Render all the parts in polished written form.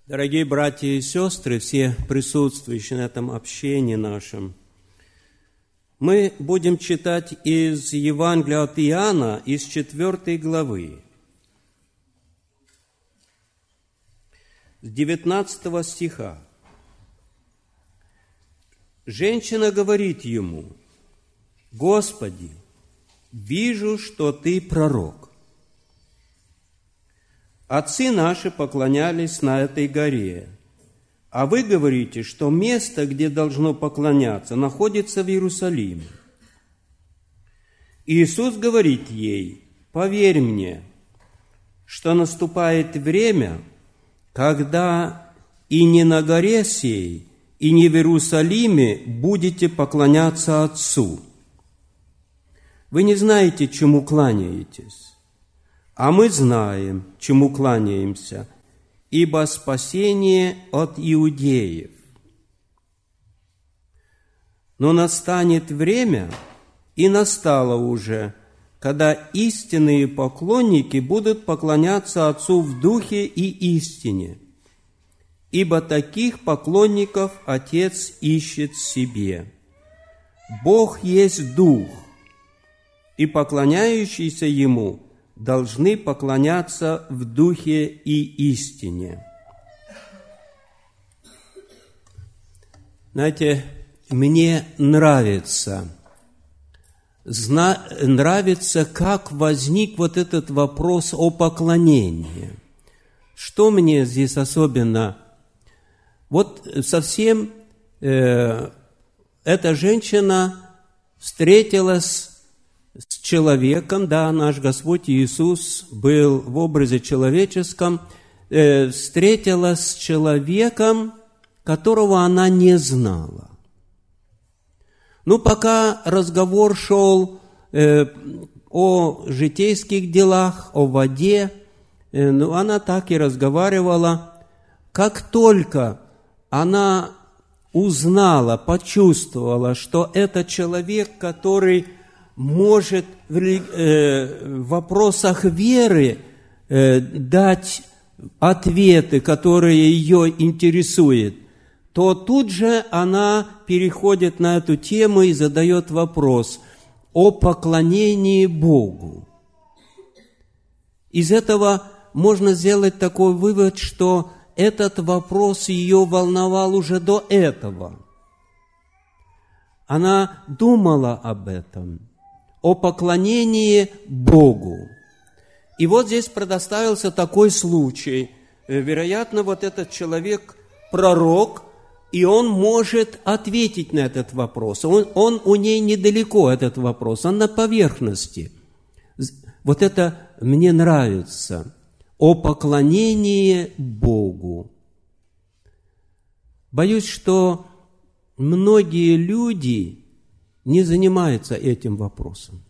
Дорогие братья и сестры, все присутствующие на этом общении нашем, мы будем читать из Евангелия от Иоанна, из 4 главы, с 19 стиха. Женщина говорит ему: «Господи, вижу, что Ты пророк. Отцы наши поклонялись на этой горе, а вы говорите, что место, где должно поклоняться, находится в Иерусалиме». Иисус говорит ей: «Поверь мне, что наступает время, когда и не на горе сей, и не в Иерусалиме будете поклоняться Отцу. Вы не знаете, чему кланяетесь, а мы знаем, чему кланяемся, ибо спасение от иудеев. Но настанет время, и настало уже, когда истинные поклонники будут поклоняться Отцу в духе и истине, ибо таких поклонников Отец ищет себе. Бог есть Дух, и поклоняющиеся Ему должны поклоняться в духе и истине». Знаете, мне нравится, как возник вот этот вопрос о поклонении. Что мне здесь особенно? Вот совсем эта женщина встретилась с человеком, да, наш Господь Иисус был в образе человеческом, встретилась с человеком, которого она не знала. Ну, пока разговор шел о житейских делах, о воде, она так и разговаривала. Как только она узнала, почувствовала, что это человек, который может в вопросах веры дать ответы, которые ее интересуют, то тут же она переходит на эту тему и задает вопрос о поклонении Богу. Из этого можно сделать такой вывод, что этот вопрос ее волновал уже до этого. Она думала об этом, о поклонении Богу. И вот здесь предоставился такой случай. Вероятно, вот этот человек пророк, и он может ответить на этот вопрос. Он у ней недалеко, этот вопрос, он на поверхности. Вот это мне нравится. О поклонении Богу. Боюсь, что многие люди не занимаются этим вопросом.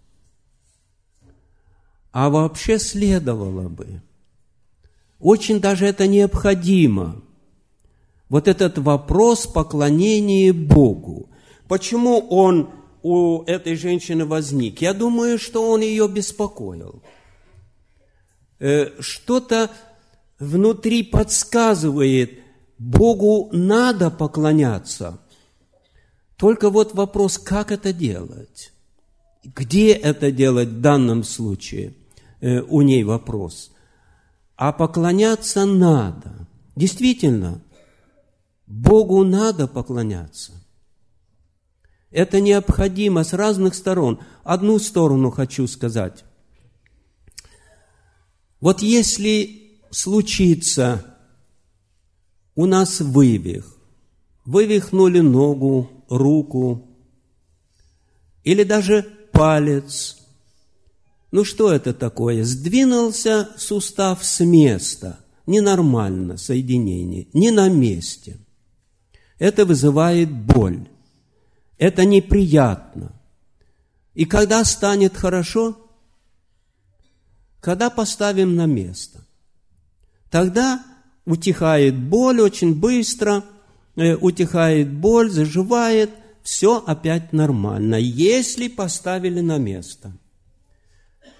А вообще следовало бы. Очень даже это необходимо. Вот этот вопрос поклонения Богу. Почему он у этой женщины возник? Я думаю, что он ее беспокоил. Что-то внутри подсказывает, Богу надо поклоняться. Только вот вопрос, как это делать? Где это делать в данном случае? У ней вопрос. А поклоняться надо. Действительно, Богу надо поклоняться. Это необходимо с разных сторон. Одну сторону хочу сказать. Вот если случится у нас вывих, вывихнули ногу, руку или даже палец, ну что это такое? Сдвинулся сустав с места, ненормально соединение, не на месте. Это вызывает боль, это неприятно. И когда станет хорошо? Когда поставим на место. Тогда утихает боль очень быстро, утихает боль, заживает, все опять нормально, если поставили на место.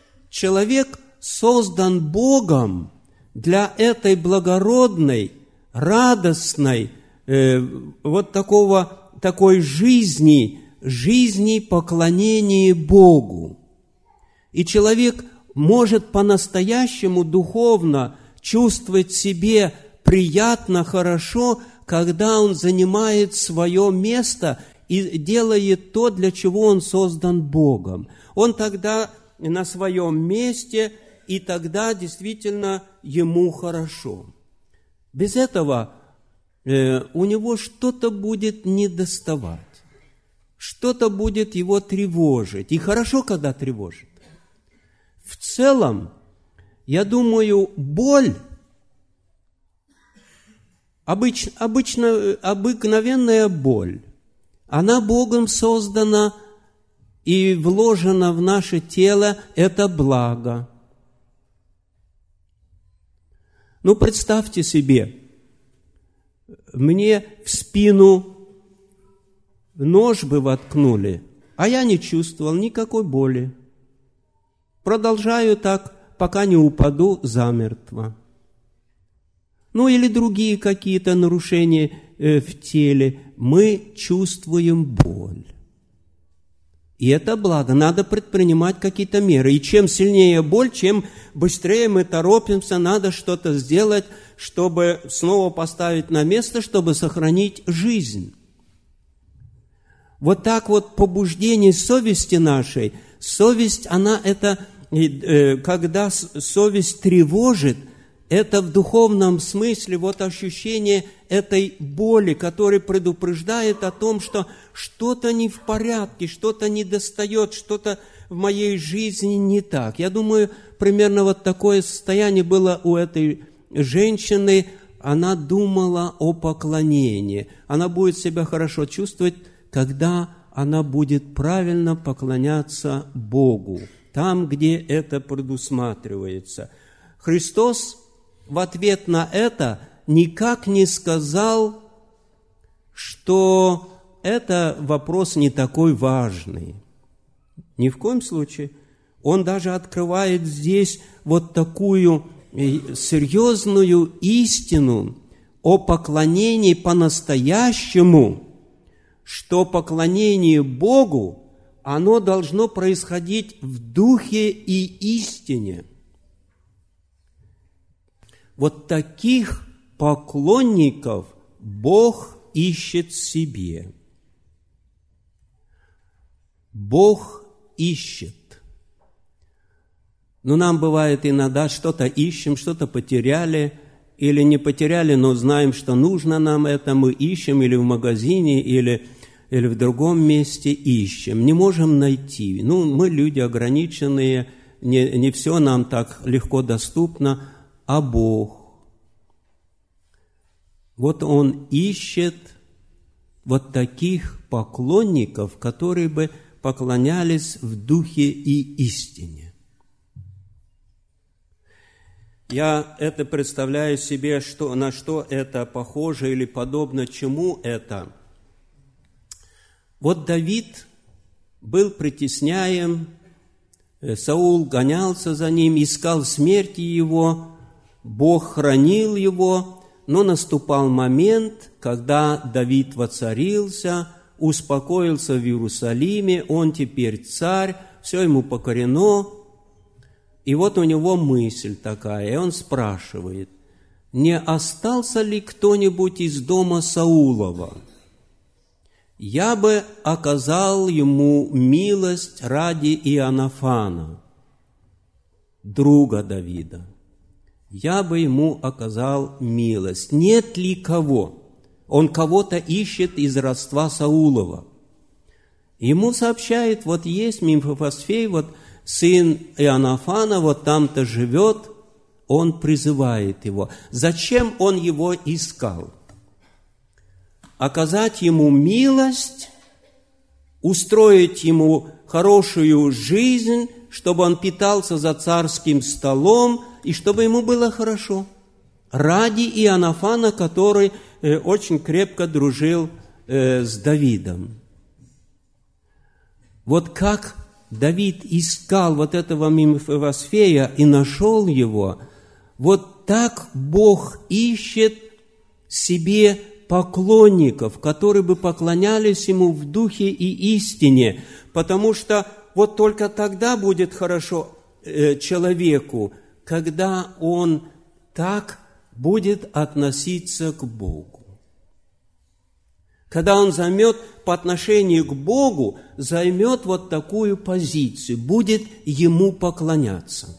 Человек создан Богом для этой благородной, радостной, такой жизни поклонения Богу. И человек может по-настоящему духовно чувствовать себе приятно, хорошо, когда он занимает свое место и делает то, для чего он создан Богом. Он тогда на своем месте, и тогда действительно ему хорошо. Без этого у него что-то будет недоставать, что-то будет его тревожить. И хорошо, когда тревожит. В целом, я думаю, боль, обыкновенная боль, она Богом создана и вложена в наше тело, это благо. Ну, представьте себе, мне в спину нож бы воткнули, а я не чувствовал никакой боли. Продолжаю так, пока не упаду замертво. Ну, или другие какие-то нарушения в теле. Мы чувствуем боль. И это благо. Надо предпринимать какие-то меры. И чем сильнее боль, чем быстрее мы торопимся, надо что-то сделать, чтобы снова поставить на место, чтобы сохранить жизнь. Вот так вот побуждение совести нашей. Совесть, она это, когда совесть тревожит, это в духовном смысле вот ощущение этой боли, которая предупреждает о том, что что-то не в порядке, что-то недостает, что-то в моей жизни не так. Я думаю, примерно вот такое состояние было у этой женщины. Она думала о поклонении. Она будет себя хорошо чувствовать, когда она будет правильно поклоняться Богу, там, где это предусматривается. Христос в ответ на это никак не сказал, что это вопрос не такой важный. Ни в коем случае. Он даже открывает здесь вот такую серьезную истину о поклонении по-настоящему, что поклонение Богу, оно должно происходить в духе и истине. Вот таких поклонников Бог ищет себе. Бог ищет. Но нам бывает иногда что-то ищем, что-то потеряли, или не потеряли, но знаем, что нужно нам это, мы ищем или в магазине, или в другом месте ищем. Не можем найти. Мы люди ограниченные, не все нам так легко доступно, а Бог. Вот Он ищет вот таких поклонников, которые бы поклонялись в духе и истине. Я это представляю себе, на что это похоже или подобно чему это. Вот Давид был притесняем, Саул гонялся за ним, искал смерти его, Бог хранил его, но наступал момент, когда Давид воцарился, успокоился в Иерусалиме, он теперь царь, все ему покорено. И вот у него мысль такая, и он спрашивает, не остался ли кто-нибудь из дома Саулова? Я бы оказал ему милость ради Иоаннафана, друга Давида. Я бы ему оказал милость. Нет ли кого? Он кого-то ищет из родства Саулова. Ему сообщает, вот есть Мефибосфей, вот сын Иоаннафана, вот там-то живет, он призывает его. Зачем он его искал? Оказать ему милость, устроить ему хорошую жизнь, чтобы он питался за царским столом, и чтобы ему было хорошо. Ради Иоаннафана, который очень крепко дружил с Давидом. Вот как Давид искал вот этого Мефибосфея и нашел его, вот так Бог ищет себе поклонников, которые бы поклонялись Ему в духе и истине, потому что вот только тогда будет хорошо человеку, когда он так будет относиться к Богу. Когда он займет по отношению к Богу, займет вот такую позицию, будет Ему поклоняться.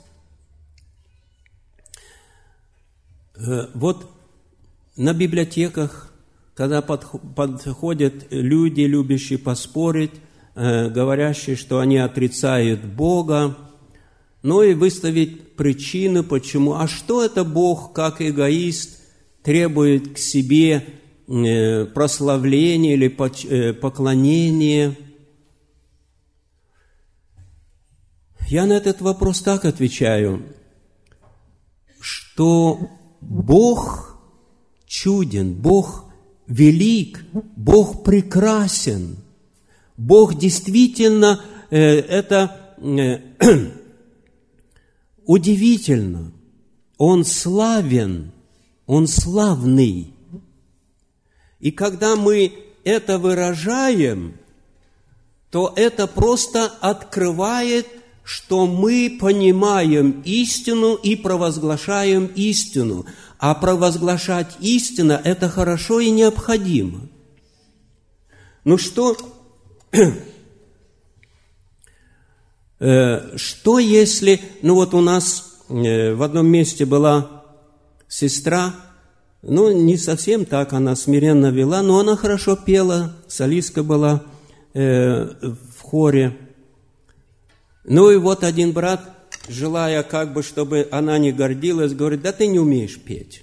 Вот на библиотеках, когда подходят люди, любящие поспорить, говорящие, что они отрицают Бога, ну и выставить причину, почему. А что это Бог, как эгоист, требует к себе прославления или поклонения? Я на этот вопрос так отвечаю, что Бог чуден, Бог велик, Бог прекрасен. Бог действительно это удивительно. Он славен, Он славный. И когда мы это выражаем, то это просто открывает, что мы понимаем истину и провозглашаем истину. А провозглашать истину – это хорошо и необходимо. Ну что если, ну вот у нас в одном месте была сестра, ну не совсем так, она смиренно вела, но она хорошо пела, солистка была в хоре. Ну и вот один брат, желая как бы, чтобы она не гордилась, говорит: да ты не умеешь петь.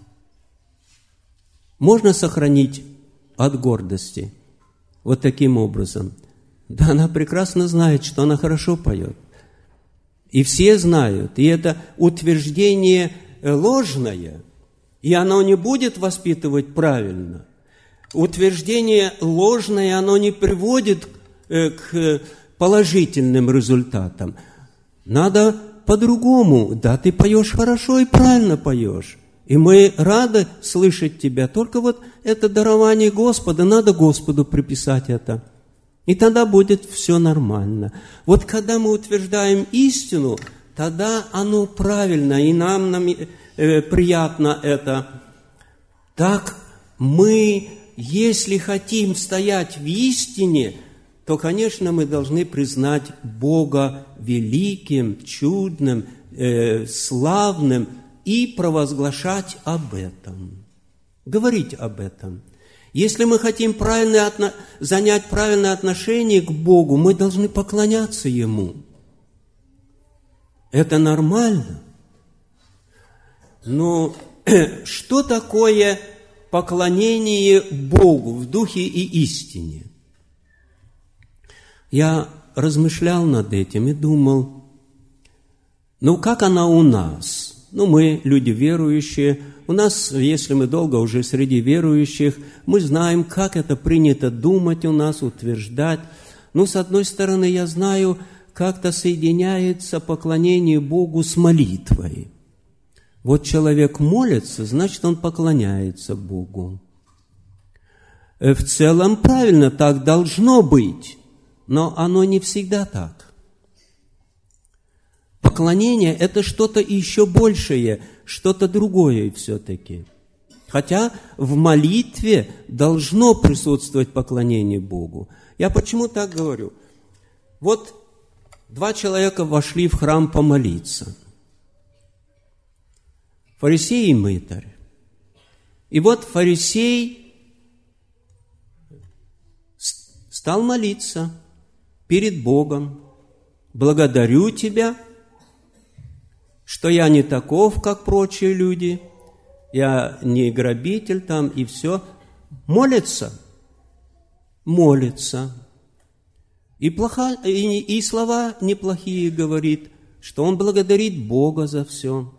Можно сохранить от гордости вот таким образом. Да она прекрасно знает, что она хорошо поет. И все знают. И это утверждение ложное, и оно не будет воспитывать правильно. Утверждение ложное, оно не приводит к положительным результатам. Надо по-другому. Да, ты поешь хорошо и правильно поешь. И мы рады слышать тебя. Только вот это дарование Господа, надо Господу приписать это. И тогда будет все нормально. Вот когда мы утверждаем истину, тогда оно правильно, и нам приятно это. Так мы, если хотим стоять в истине, то, конечно, мы должны признать Бога великим, чудным, славным и провозглашать об этом, говорить об этом. Если мы хотим занять правильное отношение к Богу, мы должны поклоняться Ему. Это нормально. Но что такое поклонение Богу в духе и истине? Я размышлял над этим и думал, ну как она у нас? Ну мы люди верующие, у нас, если мы долго уже среди верующих, мы знаем, как это принято думать у нас, утверждать. Ну, с одной стороны, я знаю, как-то соединяется поклонение Богу с молитвой. Вот человек молится, значит, он поклоняется Богу. В целом, правильно, так должно быть, но оно не всегда так. Поклонение – это что-то еще большее, что-то другое все-таки. Хотя в молитве должно присутствовать поклонение Богу. Я почему так говорю? Вот 2 человека вошли в храм помолиться. Фарисей и мытарь. И вот фарисей стал молиться перед Богом. Благодарю Тебя, что я не таков, как прочие люди, я не грабитель там, и все. Молится. И слова неплохие говорит, что он благодарит Бога за все.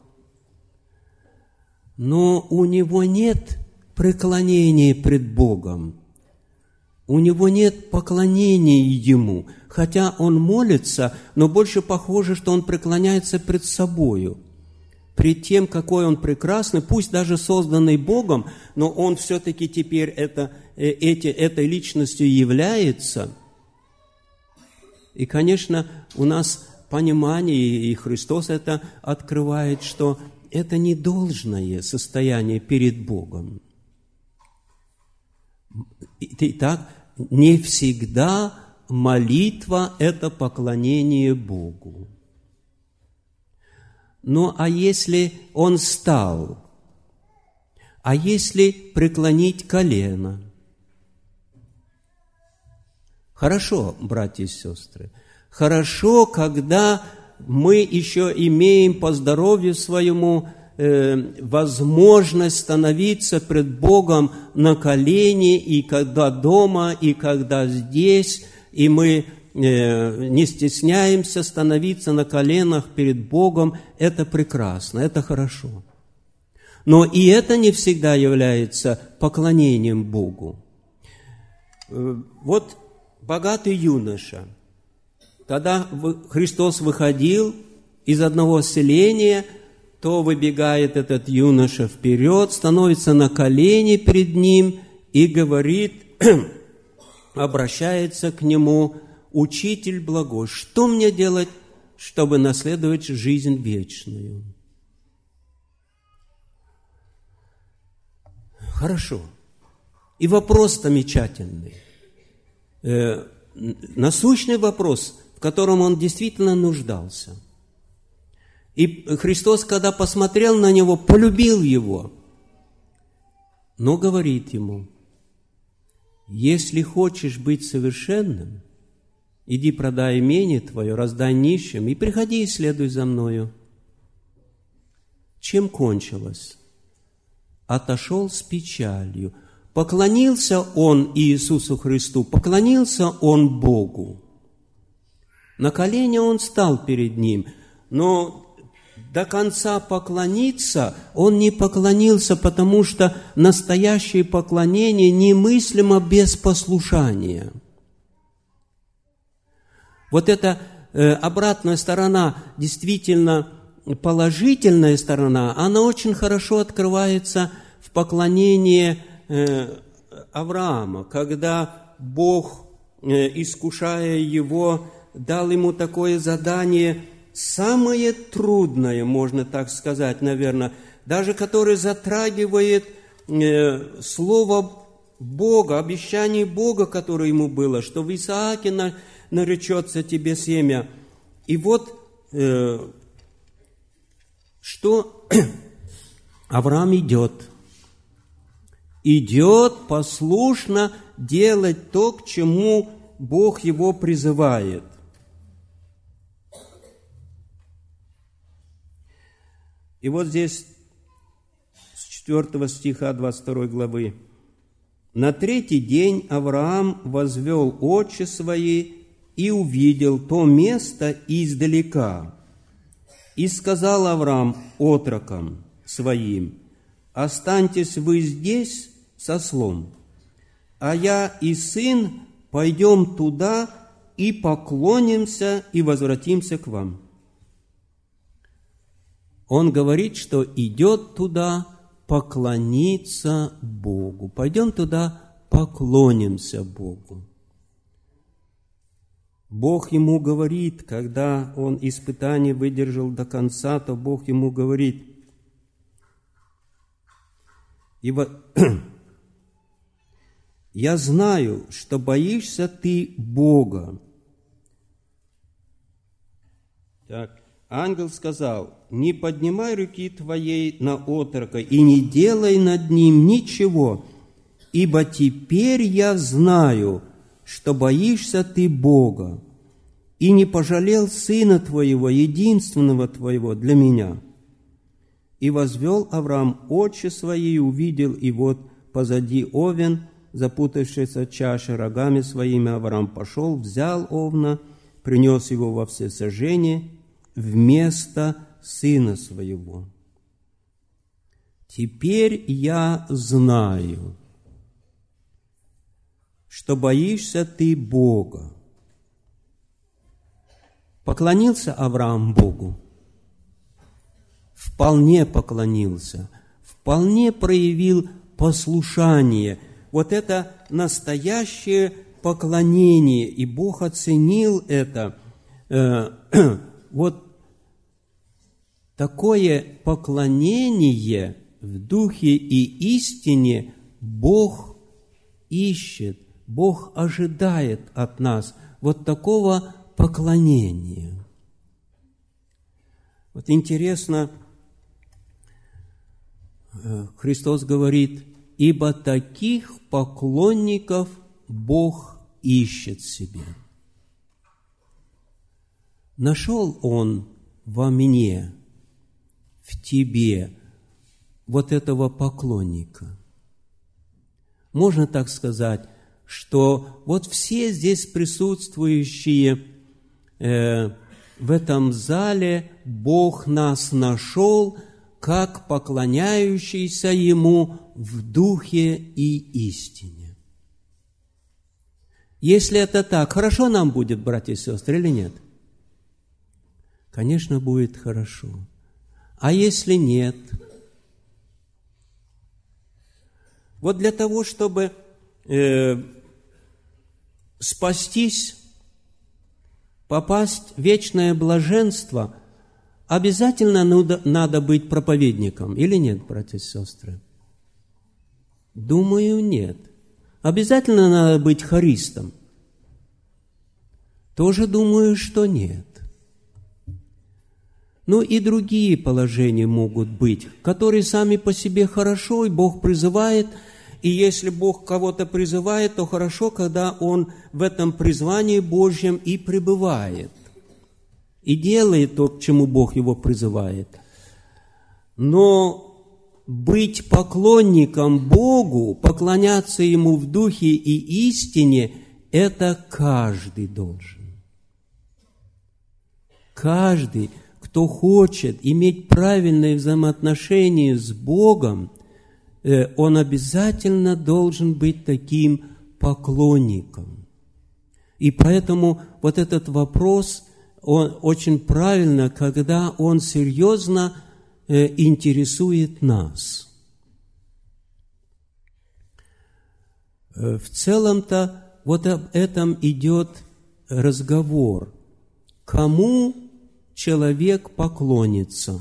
Но у него нет преклонения пред Богом. У него нет поклонения Ему. Хотя он молится, но больше похоже, что он преклоняется пред собою. пред тем, какой он прекрасный, пусть даже созданный Богом, но он все-таки теперь этой личностью является. И, конечно, у нас понимание, и Христос это открывает, что это не должное состояние перед Богом. Итак, не всегда молитва – это поклонение Богу. Ну, а если он встал? А если преклонить колено? Хорошо, братья и сестры, хорошо, когда мы еще имеем по здоровью своему возможность становиться пред Богом на колени, и когда дома, и когда здесь, и мы не стесняемся становиться на коленах перед Богом, это прекрасно, это хорошо. Но и это не всегда является поклонением Богу. Вот богатый юноша, когда Христос выходил из одного селения, то выбегает этот юноша вперед, становится на колени перед ним и говорит, обращается к нему: «Учитель благой, что мне делать, чтобы наследовать жизнь вечную?» Хорошо. И вопрос замечательный. Насущный вопрос, в котором он действительно нуждался. И Христос, когда посмотрел на него, полюбил его, но говорит ему: «Если хочешь быть совершенным, иди продай имение твое, раздай нищим, и приходи и следуй за мною». Чем кончилось? Отошел с печалью. Поклонился он Иисусу Христу, поклонился он Богу. На колени он стал перед Ним, но до конца поклониться он не поклонился, потому что настоящее поклонение немыслимо без послушания. Вот эта обратная сторона, действительно положительная сторона, она очень хорошо открывается в поклонении Авраама, когда Бог, искушая его, дал ему такое задание, самое трудное, можно так сказать, наверное, даже которое затрагивает слово Бога, обещание Бога, которое ему было, что в Исааке наречется тебе семя. И вот что Авраам идет послушно делать то, к чему Бог его призывает. И вот здесь с 4 стиха 22 главы. «На третий день Авраам возвел очи свои и увидел то место издалека. И сказал Авраам отрокам своим: останьтесь вы здесь с ослом, а я и сын пойдем туда и поклонимся и возвратимся к вам». Он говорит, что идет туда поклониться Богу. Пойдем туда, поклонимся Богу. Бог ему говорит, когда он испытание выдержал до конца, то Бог ему говорит: «Я знаю, что боишься ты Бога». Так, ангел сказал: «Не поднимай руки твоей на отрока и не делай над ним ничего, ибо теперь я знаю, что боишься ты Бога, и не пожалел сына твоего, единственного твоего, для меня». И возвел Авраам очи свои и увидел, и вот позади овен, запутавшийся в чаше рогами своими. Авраам пошел, взял овна, принес его во всесожжение вместо сына своего. «Теперь я знаю, что боишься ты Бога». Поклонился Авраам Богу? вполне поклонился, вполне проявил послушание. Вот это настоящее поклонение, и Бог оценил это. Вот такое поклонение в духе и истине Бог ищет, Бог ожидает от нас вот такого поклонения. Вот интересно, Христос говорит: «Ибо таких поклонников Бог ищет себе». Нашел Он во мне, в тебе, вот этого поклонника. Можно так сказать, что вот все здесь присутствующие в этом зале, Бог нас нашел как поклоняющийся Ему в духе и истине. Если это так, хорошо нам будет, братья и сестры, или нет? Конечно, будет хорошо. А если нет? Вот для того, чтобы спастись, попасть в вечное блаженство, обязательно надо быть проповедником, или нет, братья и сестры? Думаю, нет. Обязательно надо быть хористом? Тоже думаю, что нет. Ну и другие положения могут быть, которые сами по себе хорошо, и Бог призывает. И если Бог кого-то призывает, то хорошо, когда Он в этом призвании Божьем и пребывает, и делает то, к чему Бог его призывает. Но быть поклонником Богу, поклоняться Ему в духе и истине, это каждый должен. Каждый, кто хочет иметь правильные взаимоотношения с Богом, он обязательно должен быть таким поклонником. И поэтому вот этот вопрос, он очень правильно, когда он серьезно интересует нас. В целом-то вот об этом идет разговор. Кому человек поклонится?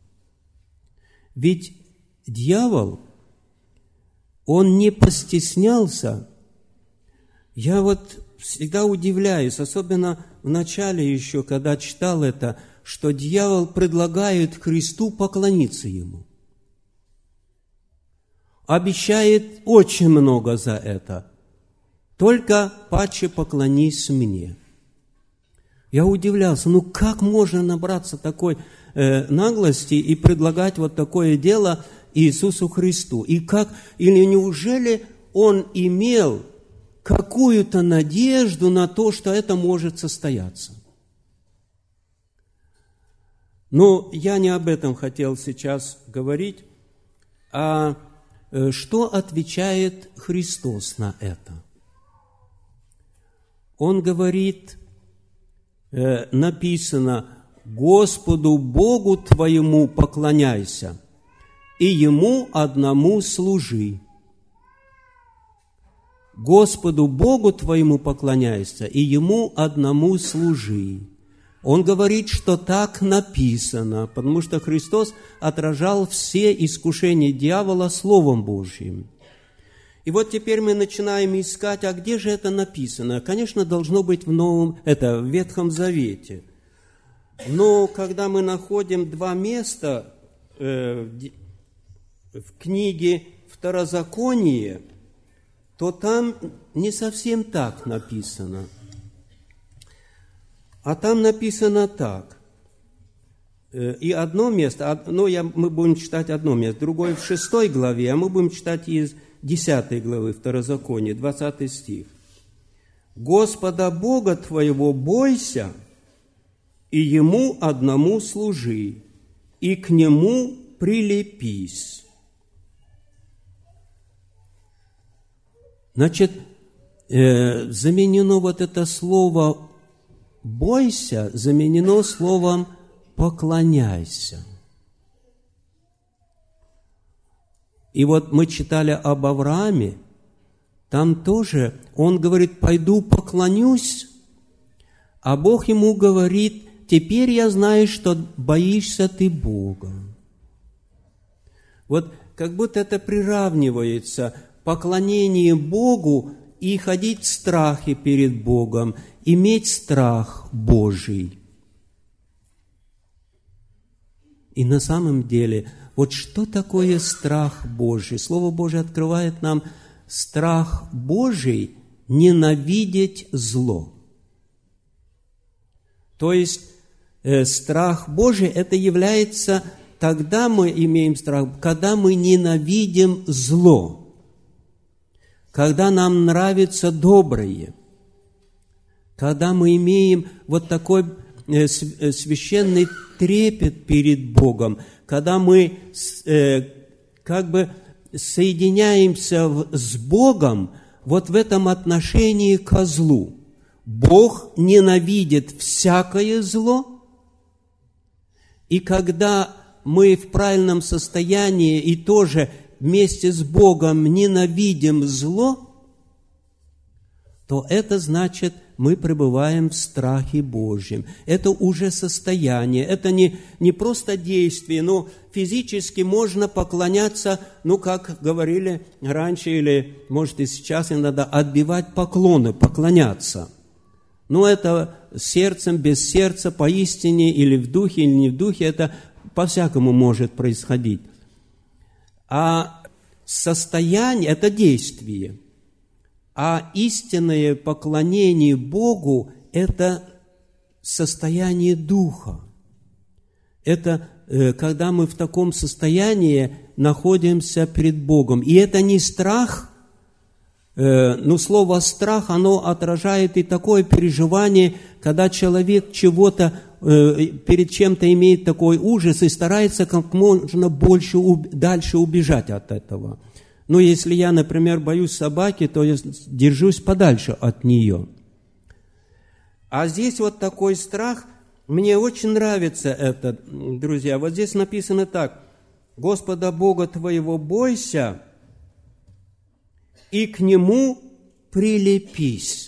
Ведь дьявол, он не постеснялся. Я вот всегда удивляюсь, особенно в начале еще, когда читал это, что дьявол предлагает Христу поклониться Ему. Обещает очень много за это. Только паче поклонись мне. Я удивлялся, как можно набраться такой наглости и предлагать вот такое дело Иисусу Христу? Или неужели Он имел какую-то надежду на то, что это может состояться? Но я не об этом хотел сейчас говорить, а что отвечает Христос на это? Он говорит, написано: «Господу Богу твоему поклоняйся, и Ему одному служи». Господу Богу твоему поклоняйся, и Ему одному служи. Он говорит, что так написано, потому что Христос отражал все искушения дьявола Словом Божьим. И вот теперь мы начинаем искать, а где же это написано? Конечно, должно быть в Ветхом Завете. Но когда мы находим два места в книге Второзаконие, то там не совсем так написано. А там написано так. И одно место, мы будем читать одно место, другое в 6 главе, а мы будем читать из 10 главы Второзакония, 20 стих. «Господа Бога твоего бойся, и Ему одному служи, и к Нему прилепись». Значит, заменено вот это слово «бойся», заменено словом «поклоняйся». И вот мы читали об Аврааме, там тоже он говорит: пойду поклонюсь, а Бог ему говорит: теперь я знаю, что боишься ты Бога. Вот как будто это приравнивается поклонение Богу и ходить в страхе перед Богом, иметь страх Божий. И на самом деле, вот что такое страх Божий? Слово Божие открывает нам страх Божий – ненавидеть зло. То есть, страх Божий – это является, тогда мы имеем страх, когда мы ненавидим зло, когда нам нравится доброе, когда мы имеем вот такой священный трепет перед Богом, когда мы как бы соединяемся с Богом вот в этом отношении ко злу. Бог ненавидит всякое зло, и когда мы в правильном состоянии и тоже вместе с Богом ненавидим зло, то это значит, мы пребываем в страхе Божьем. Это уже состояние, это не просто действие, но физически можно поклоняться, как говорили раньше, или, может, и сейчас иногда, отбивать поклоны, поклоняться. Это сердцем, без сердца, поистине, или в духе, или не в духе, это по-всякому может происходить. А состояние – это действие. А истинное поклонение Богу – это состояние духа. Это когда мы в таком состоянии находимся перед Богом. И это не страх, слово «страх», оно отражает и такое переживание, когда человек чего-то, перед чем-то имеет такой ужас и старается как можно дальше убежать от этого. Если я, например, боюсь собаки, то я держусь подальше от нее. А здесь вот такой страх, мне очень нравится это, друзья. Вот здесь написано так: «Господа Бога твоего бойся, и к Нему прилепись».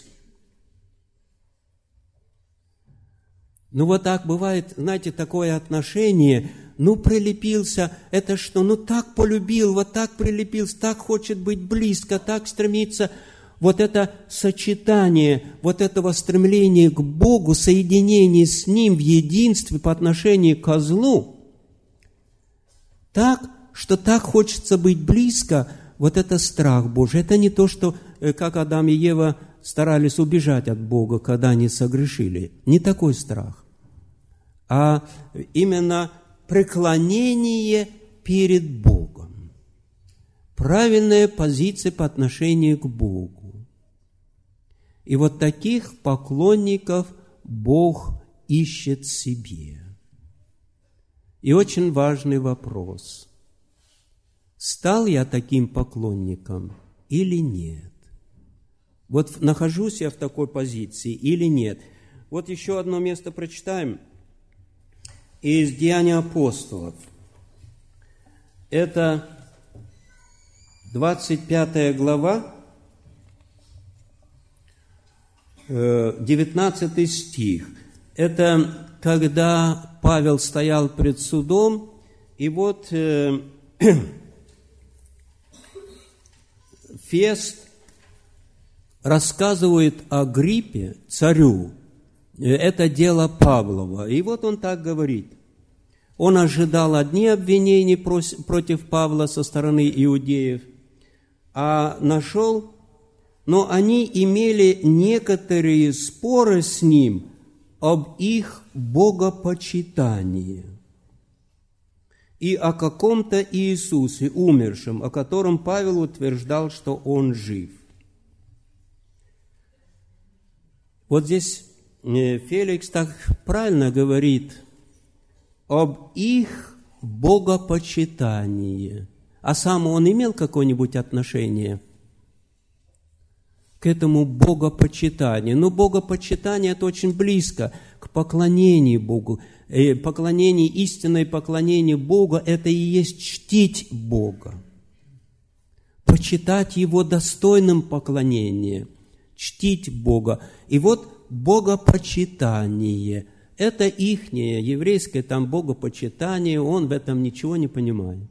Вот так бывает, знаете, такое отношение – прилепился, это что? Так полюбил, вот так прилепился, так хочет быть близко, так стремится. Вот это сочетание, вот этого стремления к Богу, соединение с Ним в единстве по отношению к злу, так, что так хочется быть близко, вот это страх Божий. Это не то, что, как Адам и Ева старались убежать от Бога, когда они согрешили. Не такой страх, а именно преклонение перед Богом, правильная позиция по отношению к Богу. И вот таких поклонников Бог ищет себе. И очень важный вопрос: стал я таким поклонником или нет? Вот нахожусь я в такой позиции или нет? Вот еще одно место прочитаем из Деяний апостолов. Это 25 глава, 19 стих. Это когда Павел стоял пред судом, и вот Фест рассказывает о Агриппе, царю, это дело Павлова. И вот он так говорит. Он ожидал одни обвинения против Павла со стороны иудеев, а нашел, но они имели некоторые споры с ним об их богопочитании и о каком-то Иисусе, умершем, о котором Павел утверждал, что он жив. Вот здесь Феликс так правильно говорит об их богопочитании. А сам он имел какое-нибудь отношение к этому богопочитанию? Но богопочитание – это очень близко к поклонению Богу. Поклонение, истинное поклонение Богу – это и есть чтить Бога. почитать Его достойным поклонения, чтить Бога. И вот богопочитание – это ихнее, еврейское там богопочитание, он в этом ничего не понимает.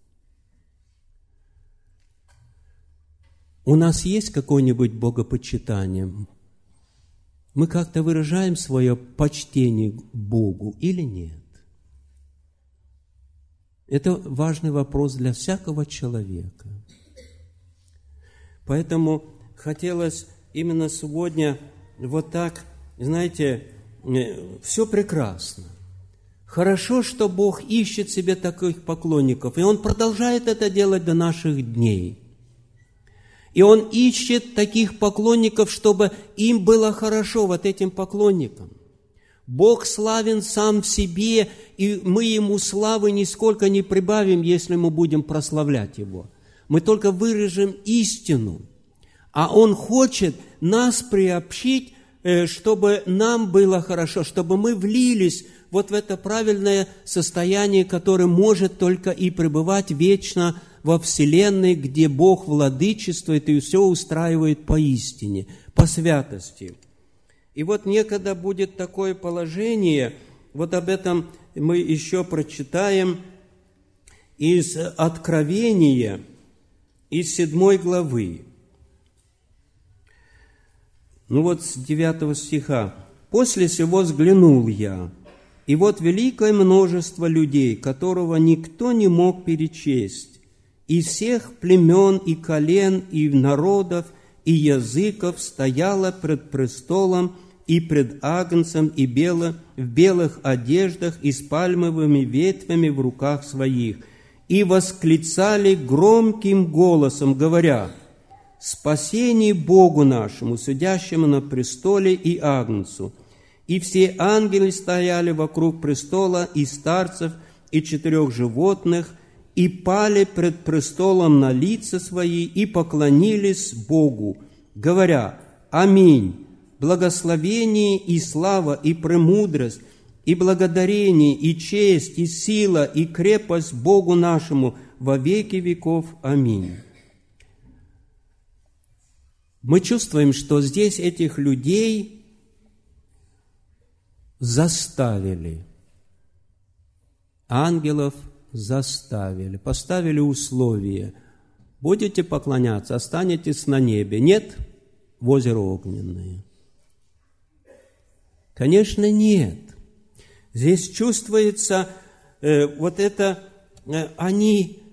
У нас есть какое-нибудь богопочитание? Мы как-то выражаем свое почтение к Богу или нет? Это важный вопрос для всякого человека. Поэтому хотелось именно сегодня вот так, знаете, все прекрасно. Хорошо, что Бог ищет себе таких поклонников, и Он продолжает это делать до наших дней. И Он ищет таких поклонников, чтобы им было хорошо, вот этим поклонникам. Бог славен сам в себе, и мы Ему славы нисколько не прибавим, если мы будем прославлять Его. Мы только выражем истину. А Он хочет нас приобщить, чтобы нам было хорошо, чтобы мы влились вот в это правильное состояние, которое может только и пребывать вечно во Вселенной, где Бог владычествует и все устраивает поистине, по святости. И вот некогда будет такое положение, вот об этом мы еще прочитаем из Откровения, из 7 главы. Ну вот с 9 стиха. «После сего взглянул я, и вот великое множество людей, которого никто не мог перечесть, из всех племен и колен, и народов, и языков стояло пред престолом и пред Агнцем и в белых одеждах и с пальмовыми ветвями в руках своих, и восклицали громким голосом, говоря: «Спасение Богу нашему, сидящему на престоле и Агнцу!» И все ангелы стояли вокруг престола, и старцев, и 4 животных, и пали пред престолом на лица свои, и поклонились Богу, говоря: «Аминь! Благословение и слава, и премудрость, и благодарение, и честь, и сила, и крепость Богу нашему во веки веков. Аминь». Мы чувствуем, что здесь этих людей заставили, ангелов заставили, поставили условия: будете поклоняться, останетесь на небе, нет — в озеро огненное. Конечно, нет. Здесь чувствуется вот это, они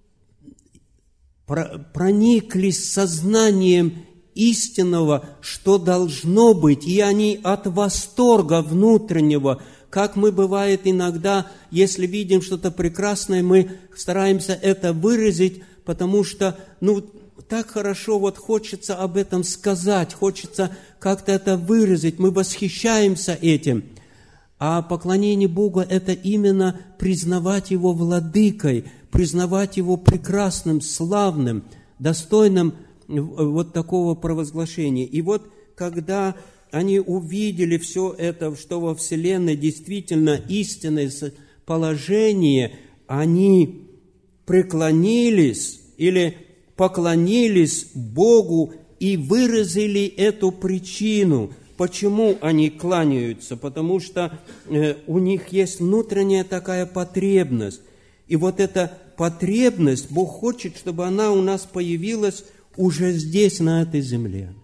прониклись сознанием истинного, что должно быть, и они от восторга внутреннего, как мы, бывает, иногда, если видим что-то прекрасное, мы стараемся это выразить, потому что, так хорошо вот хочется об этом сказать, хочется как-то это выразить, мы восхищаемся этим. А поклонение Богу – это именно признавать Его владыкой, признавать Его прекрасным, славным, достойным вот такого провозглашения. И вот когда они увидели все это, что во Вселенной действительно истинное положение, они преклонились или поклонились Богу и выразили эту причину. Почему они кланяются? Потому что у них есть внутренняя такая потребность. И вот эта потребность, Бог хочет, чтобы она у нас появилась уже здесь, на этой земле.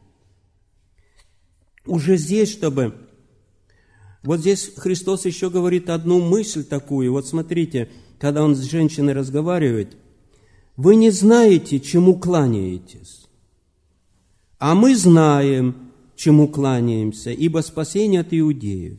Уже здесь, чтобы... Вот здесь Христос еще говорит одну мысль такую. Вот смотрите, когда Он с женщиной разговаривает: «Вы не знаете, чему кланяетесь, а мы знаем, чему кланяемся, ибо спасение от иудеев».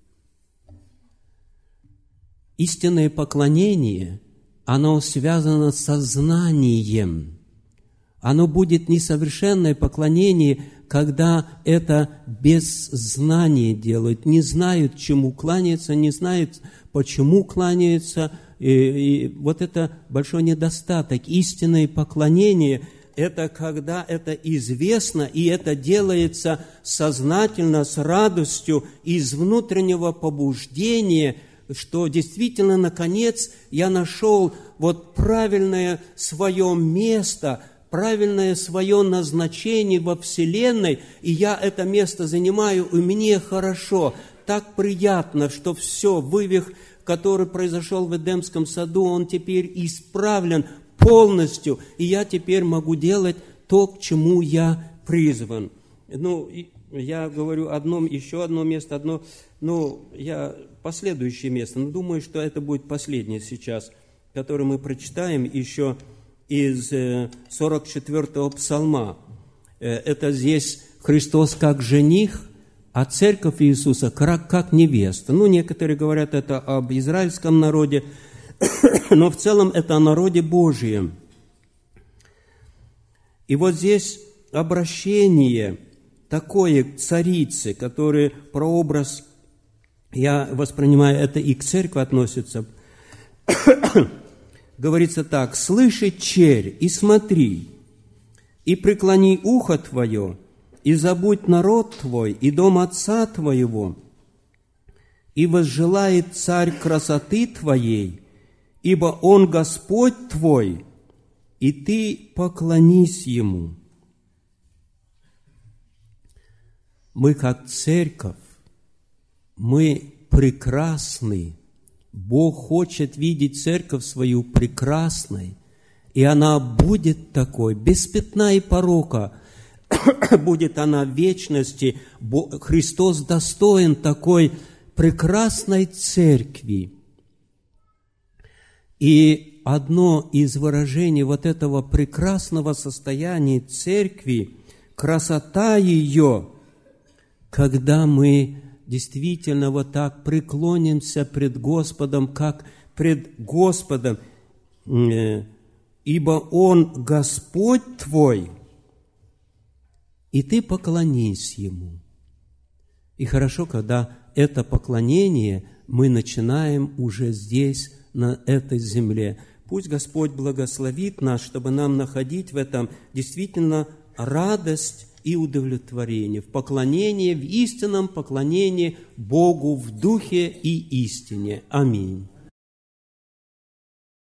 Истинное поклонение, оно связано со знанием. Оно будет несовершенное поклонение, когда это без знания делают, не знают, чему кланяться, не знают, почему кланяются. И вот это большой недостаток. Истинное поклонение – это когда это известно, и это делается сознательно, с радостью, из внутреннего побуждения, что действительно, наконец, я нашел вот правильное свое место, правильное свое назначение во Вселенной, и я это место занимаю, и мне хорошо, так приятно, что все, вывих, который произошел в Эдемском саду, он теперь исправлен полностью, и я теперь могу делать то, к чему я призван. Я говорю еще одно место, последующее место, но думаю, что это будет последнее сейчас, которое мы прочитаем еще из 44-го псалма. Это здесь Христос как жених, а церковь Иисуса как невеста. Некоторые говорят это об израильском народе, но в целом это о народе Божьем. И вот здесь обращение такое к царице, который прообраз, я воспринимаю, это и к церкви относится. Говорится так: «Слыши, черь, и смотри, и преклони ухо твое, и забудь народ твой, и дом отца твоего, и возжелает царь красоты твоей, ибо он Господь твой, и ты поклонись ему». Мы, как церковь, мы прекрасны. Бог хочет видеть церковь свою прекрасной, и она будет такой, без пятна и порока. Будет она в вечности. Христос достоин такой прекрасной церкви. И одно из выражений вот этого прекрасного состояния церкви, красота ее, когда мы действительно вот так преклонимся пред Господом, как пред Господом, ибо Он Господь твой, и ты поклонись Ему. И хорошо, когда это поклонение мы начинаем уже здесь, на этой земле. Пусть Господь благословит нас, чтобы нам находить в этом действительно радость и удовлетворение, в поклонении, в истинном поклонении Богу в духе и истине. Аминь.